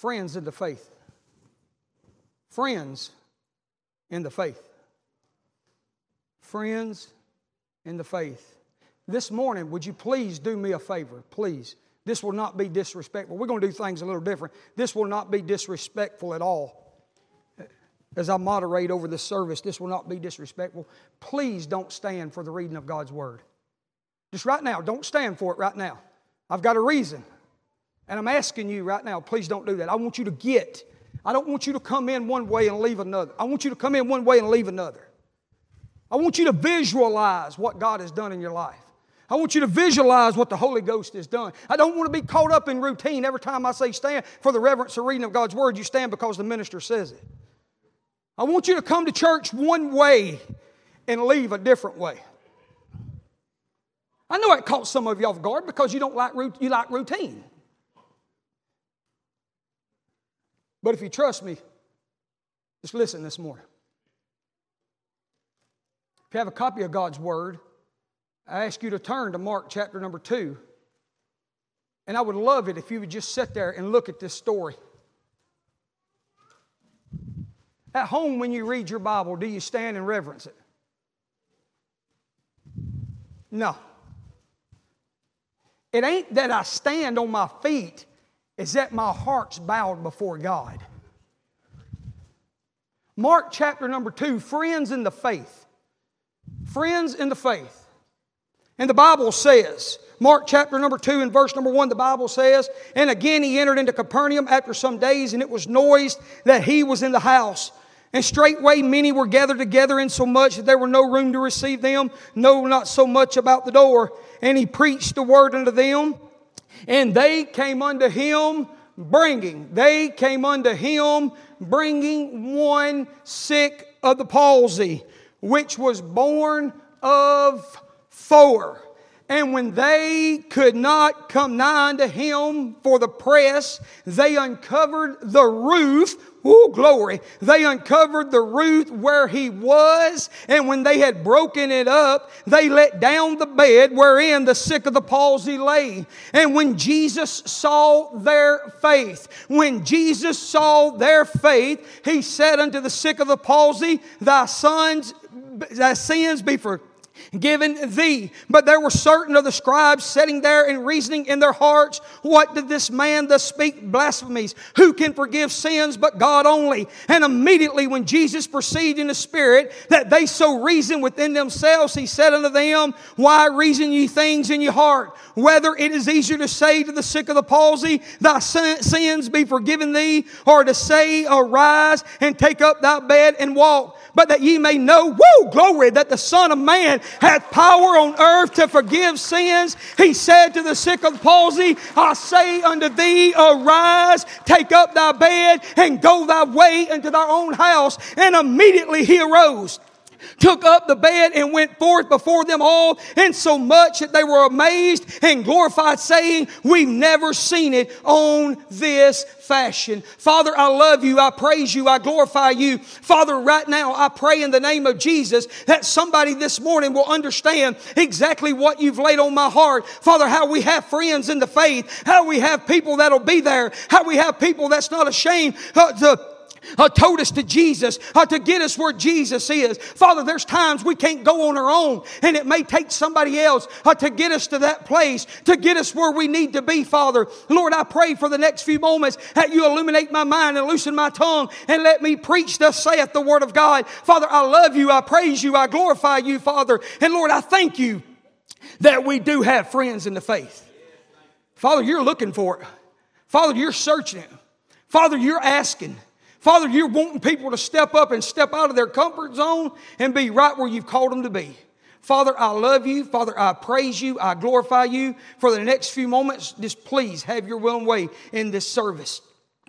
Friends in the faith. Friends in the faith. Friends in the faith. This morning, would you please do me a favor? Please. This will not be disrespectful. We're going to do things a little different. This will not be disrespectful at all. As I moderate over this service, this will not be disrespectful. Please don't stand for the reading of God's Word. Just right now, don't stand for it right now. I've got a reason. And I'm asking you right now, please don't do that. I want you to get. I don't want you to come in one way and leave another. I want you to come in one way and leave another. I want you to visualize what God has done in your life. I want you to visualize what the Holy Ghost has done. I don't want to be caught up in routine. Every time I say stand for the reverence or reading of God's Word, you stand because the minister says it. I want you to come to church one way and leave a different way. I know it caught some of you off guard because you like routine. But if you trust me, just listen this morning. If you have a copy of God's Word, I ask you to turn to Mark chapter number 2. And I would love it if you would just sit there and look at this story. At home, when you read your Bible, do you stand and reverence it? No. It ain't that I stand on my feet. It's that my heart's bowed before God. Mark chapter number 2, friends in the faith. Friends in the faith. And the Bible says, Mark chapter number 2 and verse number 1, the Bible says, and again he entered into Capernaum after some days, and it was noised that he was in the house. And straightway many were gathered together, insomuch that there were no room to receive them, no, not so much about the door. And he preached the word unto them. And they came unto him bringing one sick of the palsy, which was born of 4. And when they could not come nigh unto him for the press, they uncovered the roof. Oh, glory. They uncovered the roof where he was. And when they had broken it up, they let down the bed wherein the sick of the palsy lay. And when Jesus saw their faith, he said unto the sick of the palsy, thy sins be forgiven thee. But there were certain of the scribes sitting there and reasoning in their hearts, what did this man thus speak blasphemies? Who can forgive sins but God only? And immediately when Jesus perceived in the Spirit that they so reasoned within themselves, he said unto them, why reason ye things in your heart? Whether it is easier to say to the sick of the palsy, thy sins be forgiven thee, or to say, arise and take up thy bed and walk. But that ye may know, glory, that the Son of Man hath power on earth to forgive sins. He said to the sick of the palsy, I say unto thee, arise, take up thy bed, and go thy way into thy own house. And immediately he arose, took up the bed, and went forth before them all, insomuch that they were amazed and glorified, saying, we've never seen it on this fashion. Father, I love you. I praise you. I glorify you. Father, right now, I pray in the name of Jesus that somebody this morning will understand exactly what you've laid on my heart. Father, how we have friends in the faith, how we have people that'll be there, how we have people that's not ashamed told us to Jesus, to get us where Jesus is. Father, there's times we can't go on our own, and it may take somebody else to get us to that place, to get us where we need to be, Father. Lord, I pray for the next few moments that you illuminate my mind and loosen my tongue and let me preach thus saith the Word of God. Father, I love you, I praise you, I glorify you, Father. And Lord, I thank you that we do have friends in the faith. Father, you're looking for it. Father, you're searching it. Father, you're asking. Father, you're wanting people to step up and step out of their comfort zone and be right where you've called them to be. Father, I love you. Father, I praise you. I glorify you. For the next few moments, just please have your will and way in this service.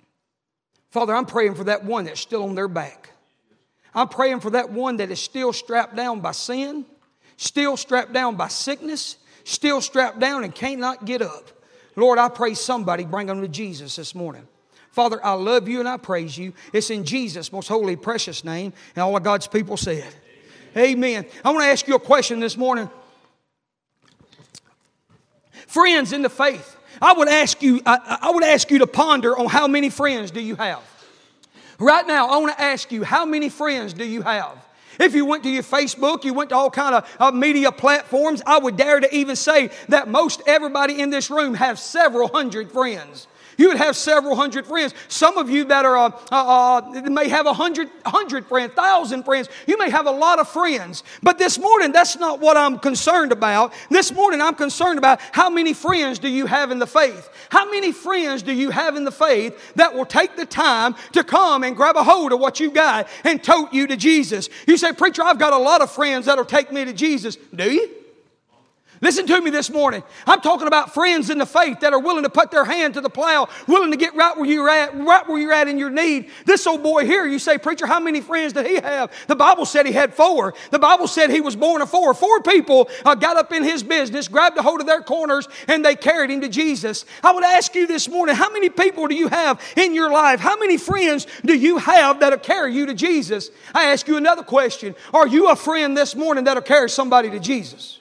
Father, I'm praying for that one that's still on their back. I'm praying for that one that is still strapped down by sin, still strapped down by sickness, still strapped down and cannot get up. Lord, I pray somebody bring them to Jesus this morning. Father, I love you and I praise you. It's in Jesus' most holy, precious name. And all of God's people said, amen. I want to ask you a question this morning. Friends in the faith. I would ask you to ponder on how many friends do you have. Right now, I want to ask you, how many friends do you have? If you went to your Facebook, you went to all kind of media platforms, I would dare to even say that most everybody in this room have several hundred friends. You would have several hundred friends. Some of you that may have 100 friends, 1,000 friends. You may have a lot of friends. But this morning, that's not what I'm concerned about. This morning, I'm concerned about how many friends do you have in the faith? How many friends do you have in the faith that will take the time to come and grab a hold of what you got and tote you to Jesus? You say, preacher, I've got a lot of friends that'll take me to Jesus. Do you? Listen to me this morning. I'm talking about friends in the faith that are willing to put their hand to the plow, willing to get right where you're at in your need. This old boy here, you say, preacher, how many friends did he have? The Bible said he had 4. The Bible said he was born of 4. 4 people got up in his business, grabbed a hold of their corners, and they carried him to Jesus. I would ask you this morning, how many people do you have in your life? How many friends do you have that'll carry you to Jesus? I ask you another question. Are you a friend this morning that'll carry somebody to Jesus?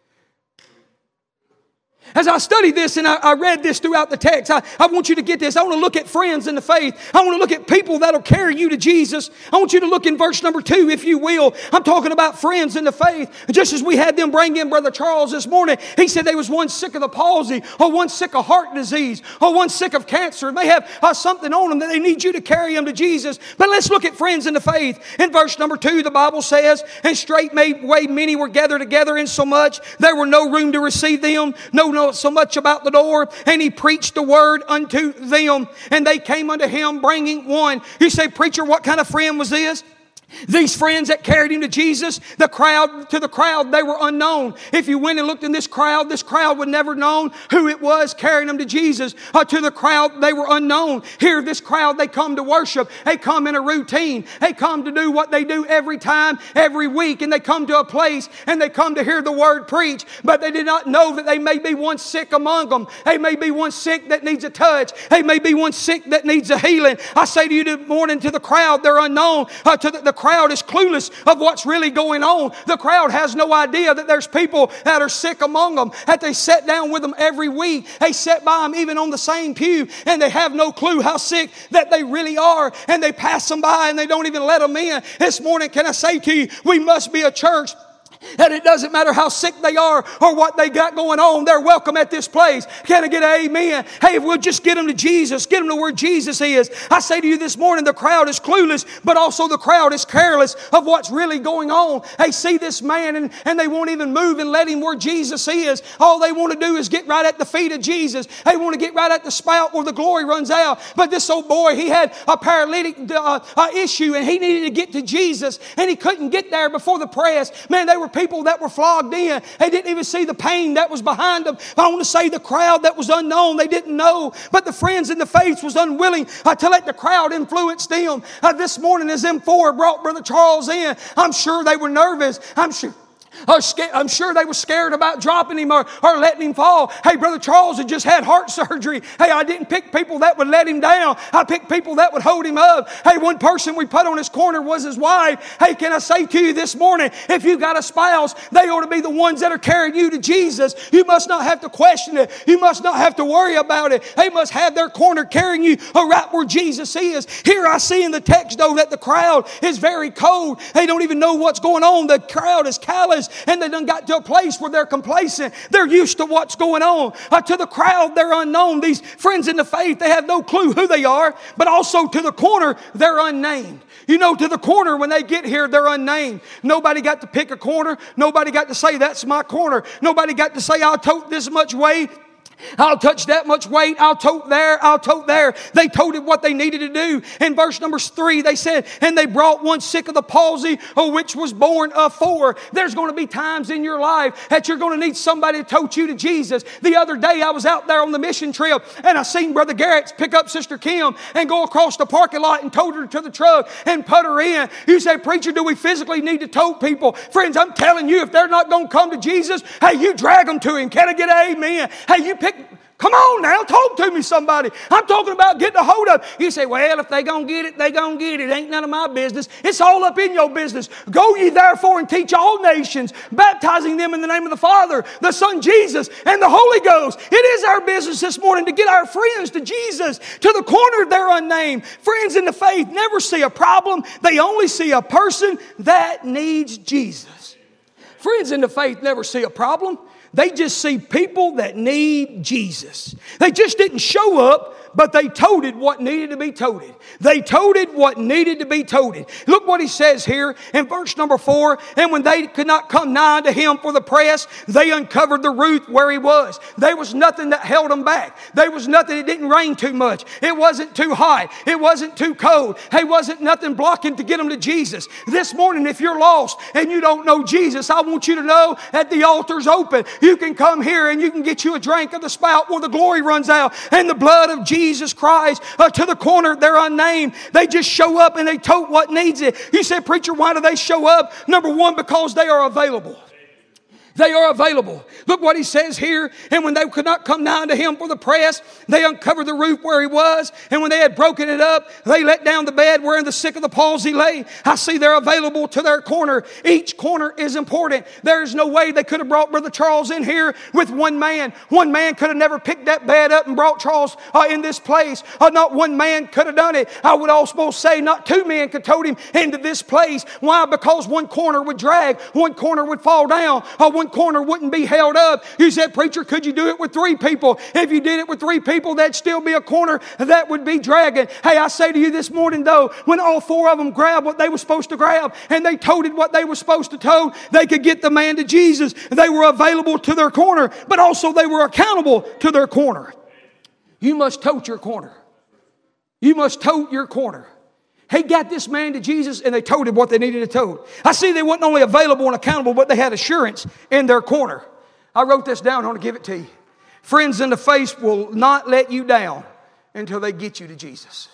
As I studied this and I read this throughout the text, I want you to get this. I want to look at friends in the faith. I want to look at people that'll carry you to Jesus. I want you to look in verse number 2, if you will. I'm talking about friends in the faith. Just as we had them bring in Brother Charles this morning, he said there was one sick of the palsy, or one sick of heart disease, or one sick of cancer. They have something on them that they need you to carry them to Jesus. But let's look at friends in the faith. In verse number 2, the Bible says, and straightway many were gathered together, insomuch there were no room to receive them, no so much about the door, and he preached the word unto them, and they came unto him bringing one. You say, preacher, what kind of friend was this? These friends that carried him to Jesus, to the crowd, they were unknown. If you went and looked in this crowd would never known who it was carrying them to Jesus. To the crowd, they were unknown. Here, this crowd, they come to worship. They come in a routine. They come to do what they do every time, every week. And they come to a place and they come to hear the word preached. But they did not know that they may be one sick among them. They may be one sick that needs a touch. They may be one sick that needs a healing. I say to you this morning, to the crowd, they're unknown. The crowd is clueless of what's really going on. The crowd has no idea that there's people that are sick among them, that they sit down with them every week. They sit by them even on the same pew, and they have no clue how sick that they really are, and they pass them by and they don't even let them in. This morning, can I say to you, we must be a church and it doesn't matter how sick they are or what they got going on, they're welcome at this place. Can I get an amen? Hey, if we'll just get them to Jesus, get them to where Jesus is. I say to you this morning, the crowd is clueless, but also the crowd is careless of what's really going on. They see this man and they won't even move and let him where Jesus is. All they want to do is get right at the feet of Jesus. They want to get right at the spout where the glory runs out. But this old boy, he had a paralytic issue, and he needed to get to Jesus, and he couldn't get there before the press. Man, they were people that were flogged in. They didn't even see the pain that was behind them. I want to say the crowd that was unknown, they didn't know. But the friends in the faith was unwilling to let the crowd influence them. This morning as them 4 brought Brother Charles in, I'm sure they were nervous. I'm sure they were scared about dropping him or letting him fall. Hey, Brother Charles had just had heart surgery. Hey, I didn't pick people that would let him down. I picked people that would hold him up. Hey, one person we put on his corner was his wife. Hey, can I say to you this morning, if you've got a spouse, they ought to be the ones that are carrying you to Jesus. You must not have to question it. You must not have to worry about it. They must have their corner carrying you right where Jesus is. Here I see in the text, though, that the crowd is very cold. They don't even know what's going on. The crowd is callous, and they done got to a place where they're complacent. They're used to what's going on. To the crowd, they're unknown. These friends in the faith, they have no clue who they are. But also to the corner, they're unnamed. You know, to the corner, when they get here, they're unnamed. Nobody got to pick a corner. Nobody got to say, that's my corner. Nobody got to say, I'll tote this much weight. I'll touch that much weight. I'll tote there. I'll tote there. They toted what they needed to do. In verse number 3, they said, and they brought one sick of the palsy, which was born of 4. There's going to be times in your life that you're going to need somebody to tote you to Jesus. The other day, I was out there on the mission trip, and I seen Brother Garrett pick up Sister Kim and go across the parking lot and tote her to the truck and put her in. You say, preacher, do we physically need to tote people? Friends, I'm telling you, if they're not going to come to Jesus, hey, you drag them to Him. Can I get an amen? Hey, you pick. Come on now, talk to me, somebody. I'm talking about getting a hold of. You say, well, if they gonna get it, they gonna get it. Ain't none of my business. It's all up in your business. Go ye therefore and teach all nations, baptizing them in the name of the Father, the Son Jesus, and the Holy Ghost. It is our business this morning to get our friends to Jesus, to the corner they're unnamed. Friends in the faith never see a problem. They only see a person that needs Jesus. Friends in the faith never see a problem. They just see people that need Jesus. They just didn't show up, but they toted what needed to be toted. They toted what needed to be toted. Look what he says here in verse number 4. And when they could not come nigh to him for the press, they uncovered the roof where he was. There was nothing that held them back. There was nothing. It didn't rain too much. It wasn't too hot. It wasn't too cold. Hey, wasn't nothing blocking to get them to Jesus. This morning, if you're lost and you don't know Jesus, I want you to know that the altar's open. You can come here and you can get you a drink of the spout where the glory runs out and the blood of Jesus Christ to the corner. They're unnamed. They just show up and they tote what needs it. You say, preacher, why do they show up? Number one, because they are available. They are available. Look what he says here. And when they could not come nigh to him for the press, they uncovered the roof where he was. And when they had broken it up, they let down the bed wherein the sick of the palsy lay. I see they're available to their corner. Each corner is important. There's no way they could have brought Brother Charles in here with one man. One man could have never picked that bed up and brought Charles in this place. Not one man could have done it. I would also say not two men could tote him into this place. Why? Because one corner would drag. One corner would fall down. One corner wouldn't be held up. You said, preacher, could you do it with 3 people? If you did it with 3 people, that'd still be a corner that would be dragging. Hey, I say to you this morning though, when all 4 of them grabbed what they were supposed to grab and they toted what they were supposed to tote, they could get the man to Jesus. They were available to their corner, but also they were accountable to their corner. You must tote your corner. You must tote your corner. He got this man to Jesus and they toted what they needed to tote. I see they weren't only available and accountable, but they had assurance in their corner. I wrote this down. I want to give it to you. Friends in the faith will not let you down until they get you to Jesus.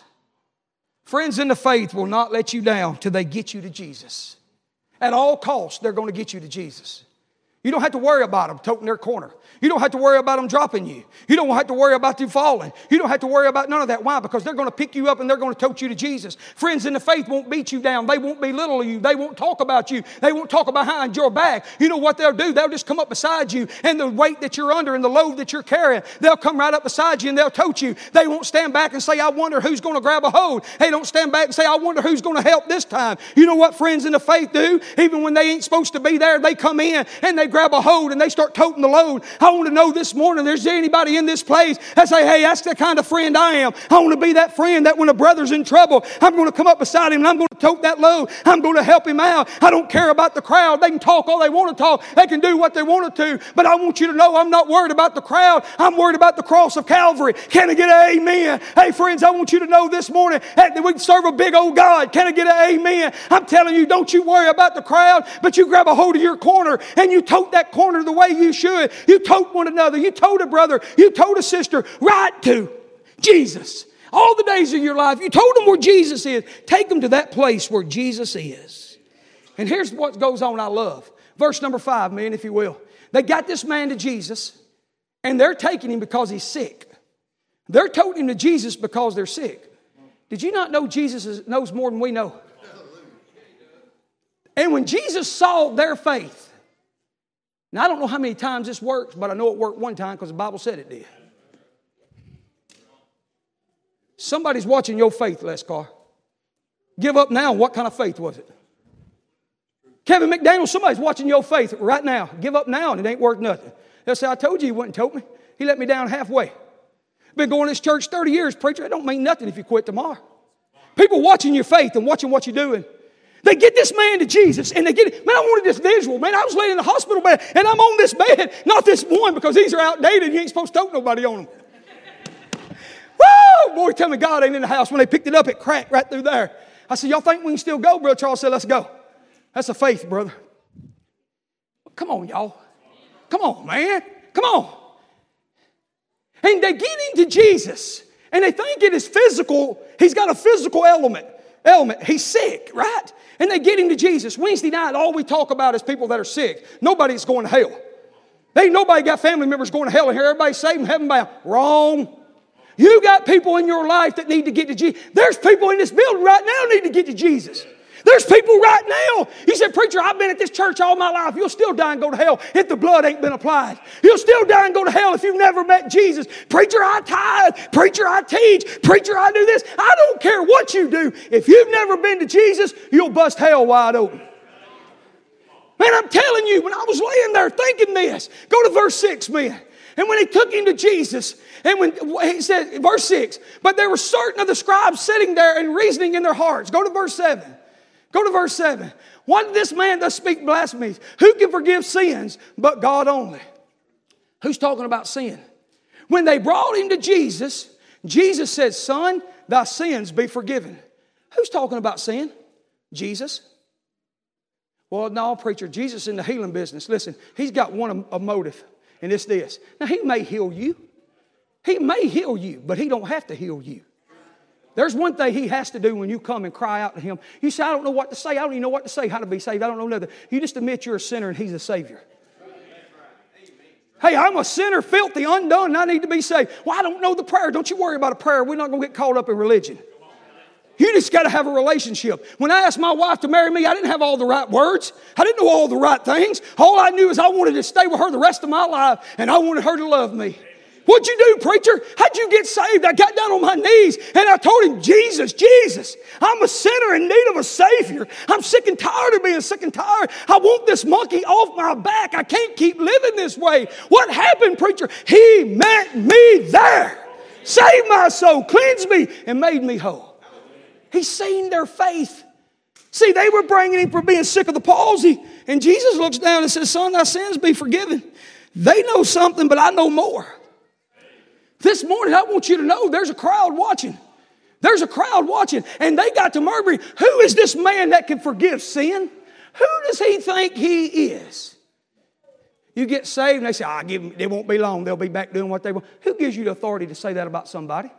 Friends in the faith will not let you down till they get you to Jesus. At all costs, they're going to get you to Jesus. You don't have to worry about them toting their corner. You don't have to worry about them dropping you. You don't have to worry about you falling. You don't have to worry about none of that. Why? Because they're going to pick you up and they're going to tote you to Jesus. Friends in the faith won't beat you down. They won't belittle you. They won't talk about you. They won't talk behind your back. You know what they'll do? They'll just come up beside you and the weight that you're under and the load that you're carrying, they'll come right up beside you and they'll tote you. They won't stand back and say, I wonder who's going to grab a hold. They don't stand back and say, I wonder who's going to help this time. You know what friends in the faith do? Even when they ain't supposed to be there, they come in and they grab a hold and they start toting the load. I want to know this morning, there's anybody in this place that say, hey, that's the kind of friend I am. I want to be that friend that when a brother's in trouble, I'm going to come up beside him and I'm going to tote that load. I'm going to help him out. I don't care about the crowd. They can talk all they want to talk. They can do what they want to. But I want you to know I'm not worried about the crowd. I'm worried about the cross of Calvary. Can I get an amen? Hey, friends, I want you to know this morning that we can serve a big old God. Can I get an amen? I'm telling you, don't you worry about the crowd, but you grab a hold of your corner and you tote that corner the way you should. You tote one another. You tote a brother. You tote a sister right to Jesus. All the days of your life, you told them where Jesus is. Take them to that place where Jesus is. And here's what goes on I love. Verse number 5, man, if you will. They got this man to Jesus, and they're taking him because he's sick. They're toting him to Jesus because they're sick. Did you not know Jesus knows more than we know? And when Jesus saw their faith, now, I don't know how many times this works, but I know it worked one time because the Bible said it did. Somebody's watching your faith, Les Carr. Give up now. What kind of faith was it? Kevin McDaniel, somebody's watching your faith right now. Give up now and it ain't worth nothing. They'll say, I told you he wouldn't tote me. He let me down halfway. Been going to this church 30 years, preacher. It don't mean nothing if you quit tomorrow. People watching your faith and watching what you're doing. They get this man to Jesus and they get it. Man, I wanted this visual. Man, I was laying in the hospital bed and I'm on this bed. Not this one because these are outdated. You ain't supposed to tote nobody on them. Woo! Boy, tell me God ain't in the house. When they picked it up, it cracked right through there. I said, y'all think we can still go? Brother Charles said, let's go. That's a faith, brother. Come on, y'all. Come on, man. Come on. And they get into Jesus and they think it is physical. He's got a physical element. He's sick, right? And they get him to Jesus. Wednesday night, all we talk about is people that are sick. Nobody's going to hell. Ain't nobody got family members going to hell in here. Everybody's saved in heaven bound. Wrong. You got people in your life that need to get to Jesus. There's people in this building right now need to get to Jesus. There's people right now. You said, preacher, I've been at this church all my life. You'll still die and go to hell if the blood ain't been applied. You'll still die and go to hell if you've never met Jesus. Preacher, I tithe. Preacher, I teach. Preacher, I do this. I don't care what you do. If you've never been to Jesus, you'll bust hell wide open. Man, I'm telling you, when I was laying there thinking this, go to verse 6, man. And when he took him to Jesus, and when he said, verse 6, but there were certain of the scribes sitting there and reasoning in their hearts. Go to verse 7. Go to verse 7. Why did this man thus speak blasphemies? Who can forgive sins but God only? Who's talking about sin? When they brought him to Jesus, Jesus said, son, thy sins be forgiven. Who's talking about sin? Jesus. Well, no, preacher, Jesus in the healing business. Listen, he's got a motive, and it's this. Now, he may heal you. He may heal you, but he don't have to heal you. There's one thing he has to do when you come and cry out to him. You say, I don't know what to say. I don't even know what to say, how to be saved. I don't know nothing. You just admit you're a sinner and he's a Savior. Hey, I'm a sinner, filthy, undone, and I need to be saved. Well, I don't know the prayer. Don't you worry about a prayer. We're not going to get caught up in religion. You just got to have a relationship. When I asked my wife to marry me, I didn't have all the right words. I didn't know all the right things. All I knew is I wanted to stay with her the rest of my life, and I wanted her to love me. What'd you do, preacher? How'd you get saved? I got down on my knees and I told him, Jesus, I'm a sinner in need of a Savior. I'm sick and tired of being sick and tired. I want this monkey off my back. I can't keep living this way. What happened, preacher? He met me there. Saved my soul, cleansed me, and made me whole. He's seen their faith. See, they were bringing him for being sick of the palsy. And Jesus looks down and says, son, thy sins be forgiven. They know something, but I know more. This morning, I want you to know there's a crowd watching. There's a crowd watching. And they got to murmuring, who is this man that can forgive sin? Who does he think he is? You get saved and they say, it won't be long. They'll be back doing what they want. Who gives you the authority to say that about somebody?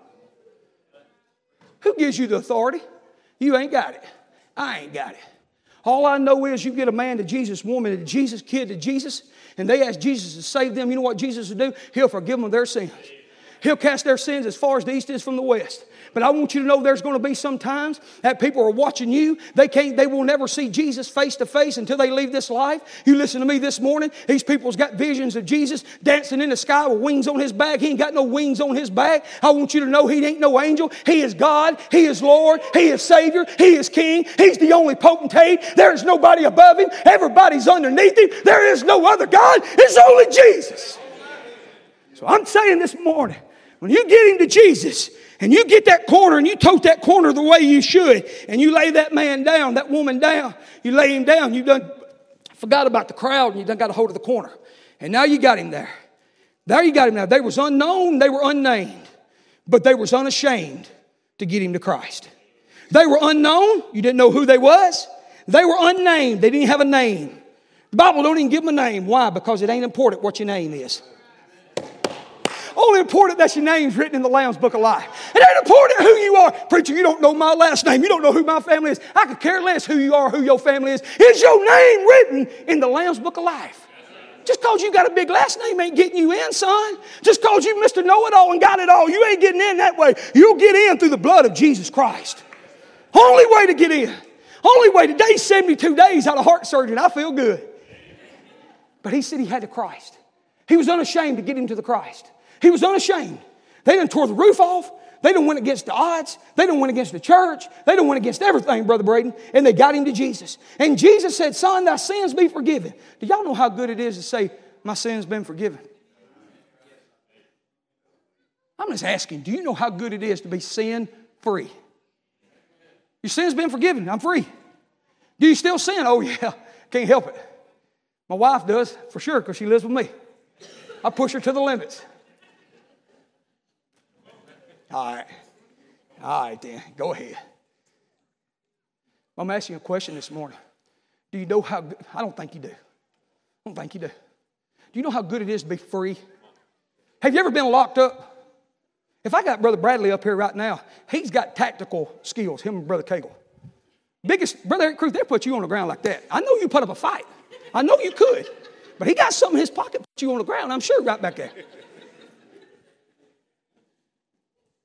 Who gives you the authority? You ain't got it. I ain't got it. All I know is you get a man to Jesus, woman to Jesus, kid to Jesus, and they ask Jesus to save them. You know what Jesus will do? He'll forgive them of their sins. He'll cast their sins as far as the east is from the west. But I want you to know there's going to be some times that people are watching you. They will never see Jesus face to face until they leave this life. You listen to me this morning. These people's got visions of Jesus dancing in the sky with wings on his back. He ain't got no wings on his back. I want you to know he ain't no angel. He is God. He is Lord. He is Savior. He is King. He's the only potentate. There is nobody above him. Everybody's underneath him. There is no other God. It's only Jesus. So I'm saying this morning, when you get him to Jesus and you get that corner and you tote that corner the way you should and you lay that man down, that woman down, you lay him down, you done forgot about the crowd and you done got a hold of the corner. And now you got him there. There you got him now. They was unknown, they were unnamed, but they was unashamed to get him to Christ. They were unknown, you didn't know who they was. They were unnamed, they didn't have a name. The Bible don't even give them a name. Why? Because it ain't important what your name is. Only important that your name's written in the Lamb's Book of Life. It ain't important who you are. Preacher, you don't know my last name. You don't know who my family is. I could care less who you are, who your family is. Is your name written in the Lamb's Book of Life? Just because you got a big last name ain't getting you in, son. Just because you Mr. Know-It-All and got it all, you ain't getting in that way. You'll get in through the blood of Jesus Christ. Only way to get in. Only way. Today's 72 days out of heart surgery. I feel good. But he said he had the Christ. He was unashamed to get him to the Christ. He was unashamed. They done tore the roof off. They done went against the odds. They done went against the church. They done went against everything, Brother Braden. And they got him to Jesus. And Jesus said, son, thy sins be forgiven. Do y'all know how good it is to say, my sins been forgiven? I'm just asking, do you know how good it is to be sin free? Your sins been forgiven. I'm free. Do you still sin? Oh, yeah. Can't help it. My wife does, for sure, because she lives with me. I push her to the limits. All right then, go ahead. I'm asking you a question this morning. Do you know how good? I don't think you do. I don't think you do. Do you know how good it is to be free? Have you ever been locked up? If I got Brother Bradley up here right now, he's got tactical skills, him and Brother Cagle. Brother Eric Cruz, they'll put you on the ground like that. I know you put up a fight. I know you could. But he got something in his pocket, put you on the ground, I'm sure, right back there.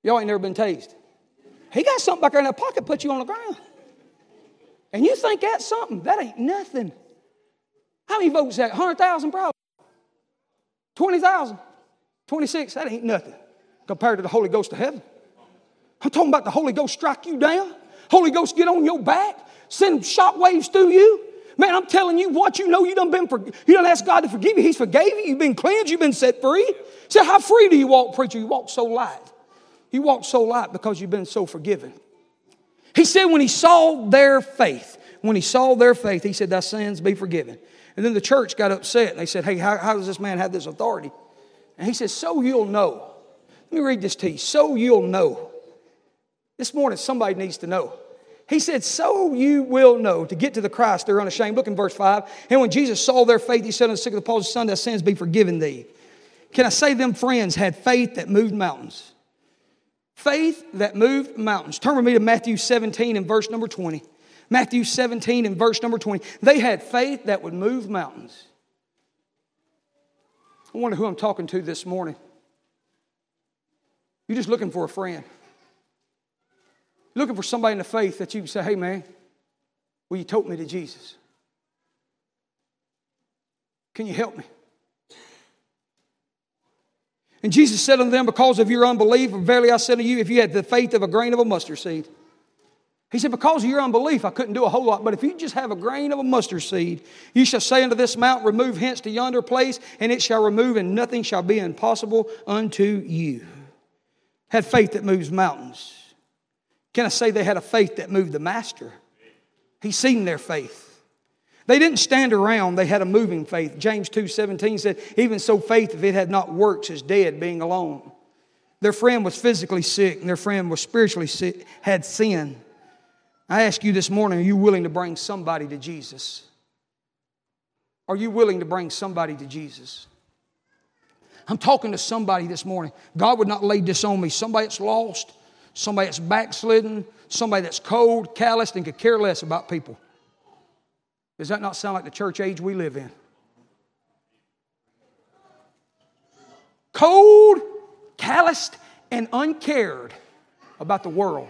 Y'all ain't never been tased. He got something back there in that pocket, put you on the ground. And you think that's something. That ain't nothing. How many votes is that? 100,000 probably. 20,000. 26, that ain't nothing compared to the Holy Ghost of heaven. I'm talking about the Holy Ghost strike you down. Holy Ghost get on your back. Send shock waves through you. Man, I'm telling you what, you know you done asked God to forgive you. He's forgave you. You've been cleansed. You've been set free. So how free do you walk, preacher? You walk so light. You walk so light because you've been so forgiven. He said when he saw their faith, he said, thy sins be forgiven. And then the church got upset and they said, hey, how does this man have this authority? And he says, so you'll know. Let me read this to you. So you'll know. This morning somebody needs to know. He said, so you will know. To get to the Christ, they're unashamed. Look in verse 5. And when Jesus saw their faith, he said unto the sick of the palsy, son, thy sins be forgiven thee. Can I say them friends had faith that moved mountains? Faith that moved mountains. Turn with me to Matthew 17 and verse number 20. Matthew 17 and verse number 20. They had faith that would move mountains. I wonder who I'm talking to this morning. You're just looking for a friend. You're looking for somebody in the faith that you can say, hey man, will you tote me to Jesus? Can you help me? And Jesus said unto them, because of your unbelief, verily I say unto you, if you had the faith of a grain of a mustard seed. He said, because of your unbelief, I couldn't do a whole lot. But if you just have a grain of a mustard seed, you shall say unto this mountain, remove hence to yonder place, and it shall remove, and nothing shall be impossible unto you. Had faith that moves mountains. Can I say they had a faith that moved the master? He seen their faith. They didn't stand around, they had a moving faith. James 2:17 said, even so faith, if it had not works, is dead, being alone. Their friend was physically sick, and their friend was spiritually sick, had sin. I ask you this morning, are you willing to bring somebody to Jesus? Are you willing to bring somebody to Jesus? I'm talking to somebody this morning. God would not lay this on me. Somebody that's lost, somebody that's backslidden, somebody that's cold, calloused, and could care less about people. Does that not sound like the church age we live in? Cold, calloused, and uncared about the world.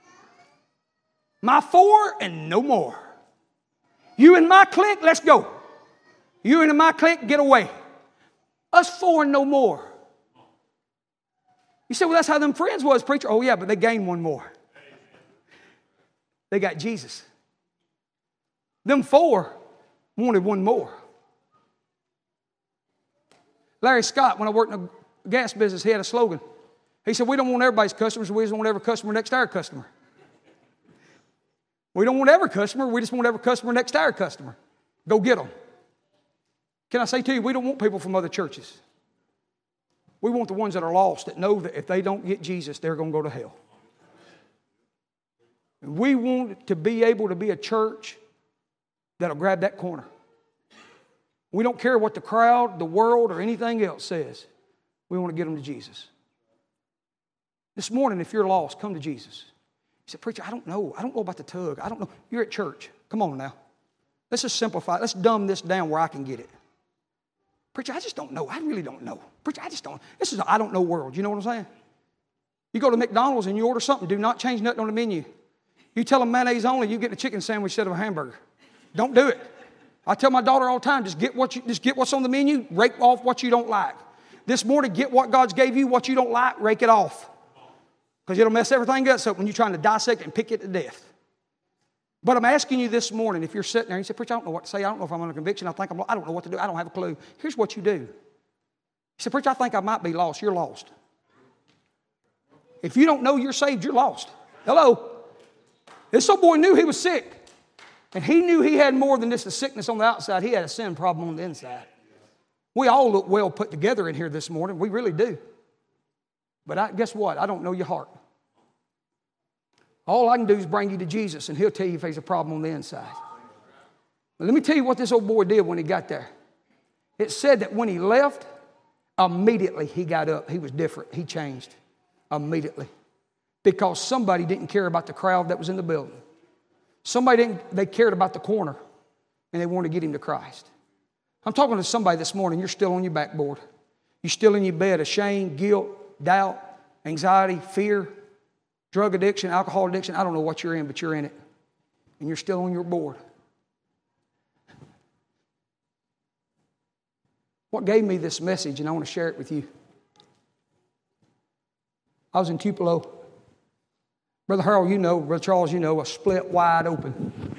My four and no more. You and my clique, let's go. You and my clique, get away. Us four and no more. You say, well, that's how them friends was, preacher. Oh, yeah, but they gained one more. They got Jesus. Them four wanted one more. Larry Scott, when I worked in a gas business, he had a slogan. He said, we don't want everybody's customers, we just want every customer next to our customer. We don't want every customer, we just want every customer next to our customer. Go get them. Can I say to you, we don't want people from other churches. We want the ones that are lost, that know that if they don't get Jesus, they're going to go to hell. And we want to be able to be a church that'll grab that corner. We don't care what the crowd, the world, or anything else says. We want to get them to Jesus. This morning, if you're lost, come to Jesus. You say, preacher, I don't know. I don't know about the tug. I don't know. You're at church. Come on now. Let's just simplify it. Let's dumb this down where I can get it. Preacher, I just don't know. I really don't know. Preacher, I just don't. This is an I don't know world. You know what I'm saying? You go to McDonald's and you order something. Do not change nothing on the menu. You tell them mayonnaise only, you get a chicken sandwich instead of a hamburger. Don't do it. I tell my daughter all the time, just get what's on the menu, rake off what you don't like. This morning, get what God's gave you, what you don't like, rake it off. Because it'll mess everything up so when you're trying to dissect it and pick it to death. But I'm asking you this morning, if you're sitting there and you say, preacher, I don't know what to say. I don't know if I'm under conviction. I don't know what to do. I don't have a clue. Here's what you do. You say, preacher, I think I might be lost. You're lost. If you don't know you're saved, you're lost. Hello. This old boy knew he was sick. And he knew he had more than just a sickness on the outside. He had a sin problem on the inside. We all look well put together in here this morning. We really do. But guess what? I don't know your heart. All I can do is bring you to Jesus, and He'll tell you if there's a problem on the inside. But let me tell you what this old boy did when he got there. It said that when he left, immediately he got up. He was different. He changed immediately. Because somebody didn't care about the crowd that was in the building. They cared about the corner, and they wanted to get him to Christ. I'm talking to somebody this morning, you're still on your backboard. You're still in your bed, ashamed, guilt, doubt, anxiety, fear, drug addiction, alcohol addiction. I don't know what you're in, but you're in it. And you're still on your board. What gave me this message, and I want to share it with you. I was in Tupelo. Brother Harold, you know, Brother Charles, you know, a split wide open.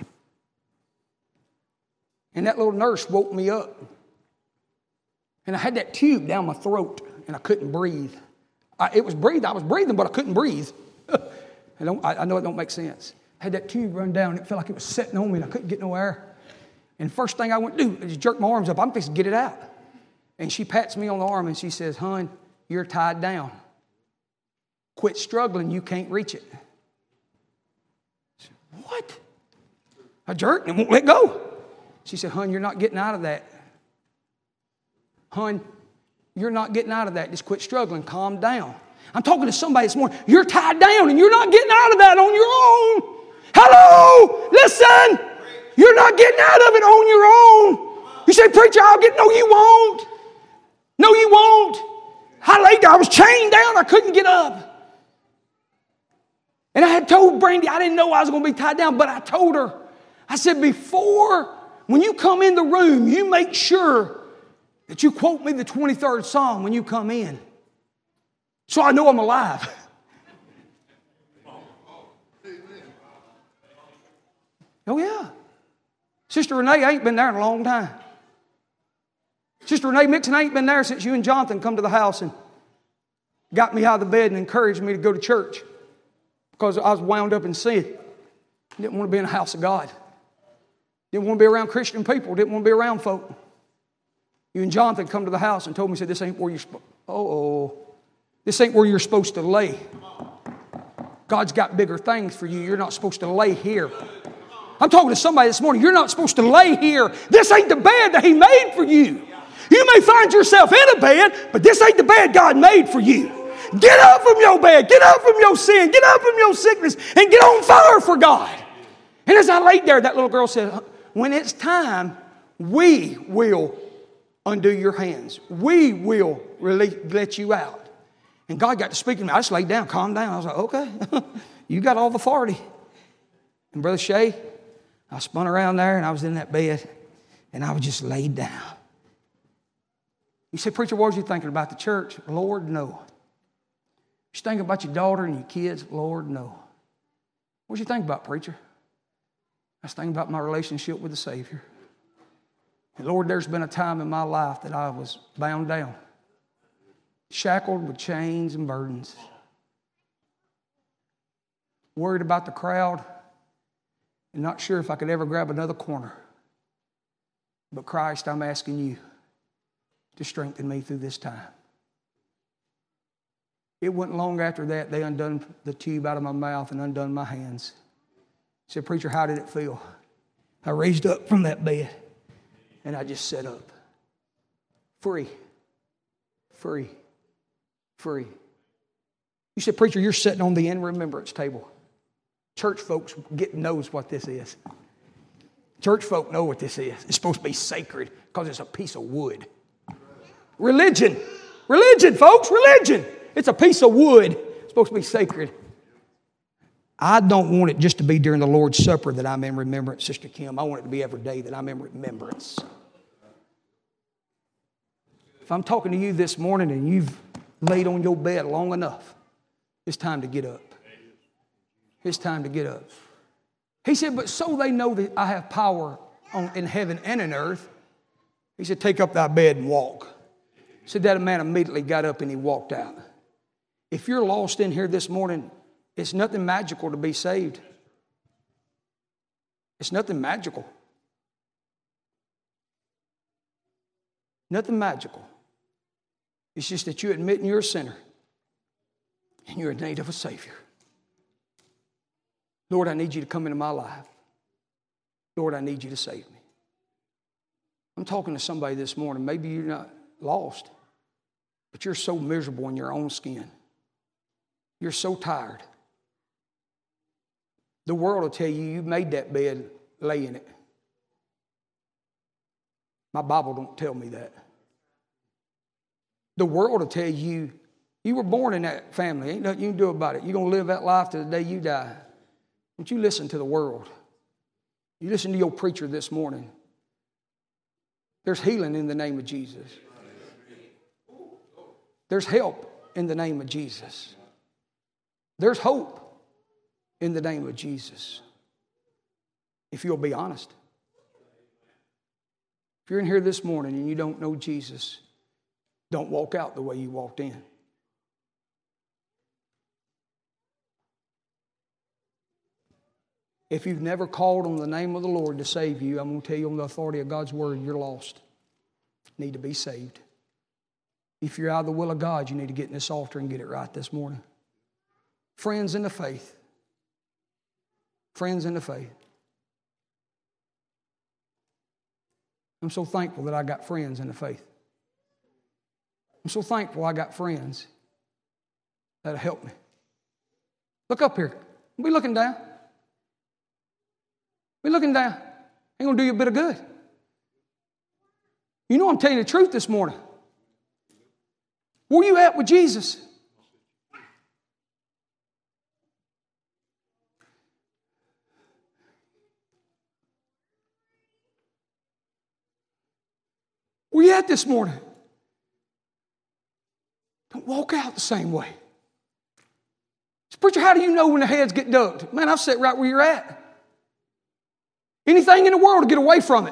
And that little nurse woke me up. And I had that tube down my throat, and I couldn't breathe. I was breathing, but I couldn't breathe. I know it don't make sense. I had that tube run down, and it felt like it was sitting on me, and I couldn't get no air. And the first thing I went to do is jerk my arms up. I'm fixing to get it out. And she pats me on the arm, and she says, "Hon, you're tied down. Quit struggling. You can't reach it." I said, "What?" I jerked and won't let go. She said, "Hon, you're not getting out of that. Hon, you're not getting out of that. Just quit struggling. Calm down." I'm talking to somebody this morning. You're tied down and you're not getting out of that on your own. Hello? Listen. You're not getting out of it on your own. You say, "Preacher, I'll get..." No, you won't. No, you won't. I laid there. I was chained down. I couldn't get up. And I had told Brandy, I didn't know I was going to be tied down, but I told her. I said, when you come in the room, you make sure that you quote me the 23rd Psalm when you come in. So I know I'm alive. Oh, yeah. Sister Renee ain't been there in a long time. Sister Renee Mixon ain't been there since you and Jonathan come to the house and got me out of the bed and encouraged me to go to church because I was wound up in sin. Didn't want to be in the house of God. Didn't want to be around Christian people. Didn't want to be around folk. You and Jonathan come to the house and told me, said, "This ain't where you're this ain't where you're supposed to lay. God's got bigger things for you. You're not supposed to lay here." I'm talking to somebody this morning. You're not supposed to lay here. This ain't the bed that He made for you. You may find yourself in a bed, but this ain't the bed God made for you. Get up from your bed. Get up from your sin. Get up from your sickness and get on fire for God. And as I laid there, that little girl said, "When it's time, we will undo your hands. We will let you out." And God got to speak to me. I just laid down, calmed down. I was like, "Okay, you got all the authority." And Brother Shay, I spun around there and I was in that bed and I was just laid down. You say, "Preacher, what was you thinking about the church?" Lord, no. You thinking about your daughter and your kids? Lord, no. What was you thinking about, preacher? I was thinking about my relationship with the Savior. And Lord, there's been a time in my life that I was bound down, shackled with chains and burdens, worried about the crowd, and not sure if I could ever grab another corner. But Christ, I'm asking you to strengthen me through this time. It wasn't long after that they undone the tube out of my mouth and undone my hands. I said, "Preacher, how did it feel?" I raised up from that bed and I just sat up. Free. Free. Free. You said, "Preacher, you're sitting on the in remembrance table." Church folks knows what this is. Church folk know what this is. It's supposed to be sacred because it's a piece of wood. Religion, folks, religion. It's a piece of wood. It's supposed to be sacred. I don't want it just to be during the Lord's Supper that I'm in remembrance, Sister Kim. I want it to be every day that I'm in remembrance. If I'm talking to you this morning and you've laid on your bed long enough, it's time to get up. It's time to get up. He said, "But so they know that I have power in heaven and in earth." He said, "Take up thy bed and walk." He said that man immediately got up and he walked out. If you're lost in here this morning, it's nothing magical to be saved. It's nothing magical. Nothing magical. It's just that you admit you're a sinner and you're in need of a Savior. Lord, I need you to come into my life. Lord, I need you to save me. I'm talking to somebody this morning. Maybe you're not lost, but you're so miserable in your own skin. You're so tired. The world will tell you made that bed, lay in it. My Bible don't tell me that. The world will tell you You were born in that family. Ain't nothing you can do about it. You're going to live that life to the day you die. Don't you listen to the world. You listen to your preacher this morning. There's healing in the name of Jesus. There's help in the name of Jesus. There's hope in the name of Jesus. If you'll be honest. If you're in here this morning and you don't know Jesus, don't walk out the way you walked in. If you've never called on the name of the Lord to save you, I'm going to tell you on the authority of God's word, you're lost. You need to be saved. If you're out of the will of God, you need to get in this altar and get it right this morning. Friends in the faith. Friends in the faith. I'm so thankful that I got friends in the faith. I'm so thankful I got friends that'll help me. Look up here. Don't be looking down. Be looking down. Ain't going to do you a bit of good. You know I'm telling you the truth this morning. Where you at with Jesus? Where you at this morning? Don't walk out the same way. So, preacher, how do you know when the heads get ducked? Man, I've sat right where you're at. Anything in the world to get away from it.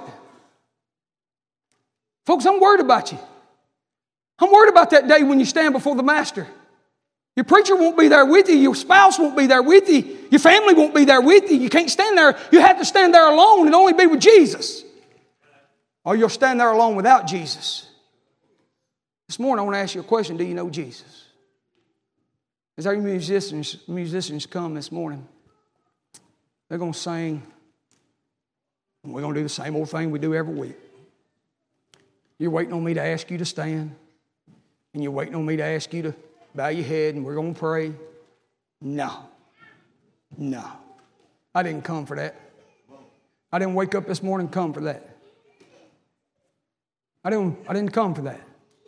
Folks, I'm worried about you. I'm worried about that day when you stand before the Master. Your preacher won't be there with you. Your spouse won't be there with you. Your family won't be there with you. You can't stand there. You have to stand there alone and only be with Jesus. Or you'll stand there alone without Jesus. This morning I want to ask you a question. Do you know Jesus? As our musicians come this morning, they're going to sing. And we're going to do the same old thing we do every week. You're waiting on me to ask you to stand. And you're waiting on me to ask you to bow your head and we're going to pray. No. No. I didn't come for that. I didn't wake up this morning and come for that. I didn't come for that.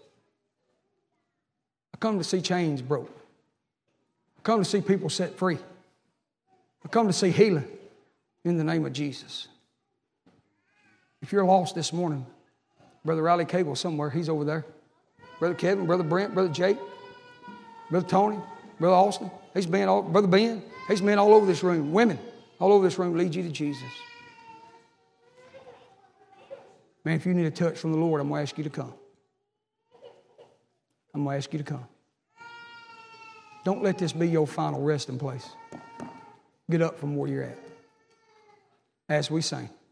I come to see chains broke. I come to see people set free. I come to see healing in the name of Jesus. If you're lost this morning, Brother Riley Cable somewhere, he's over there. Brother Kevin, Brother Brent, Brother Jake, Brother Tony, Brother Austin, Brother Ben, he's been all over this room. Women all over this room lead you to Jesus. Man, if you need a touch from the Lord, I'm going to ask you to come. I'm going to ask you to come. Don't let this be your final resting place. Get up from where you're at as we sing.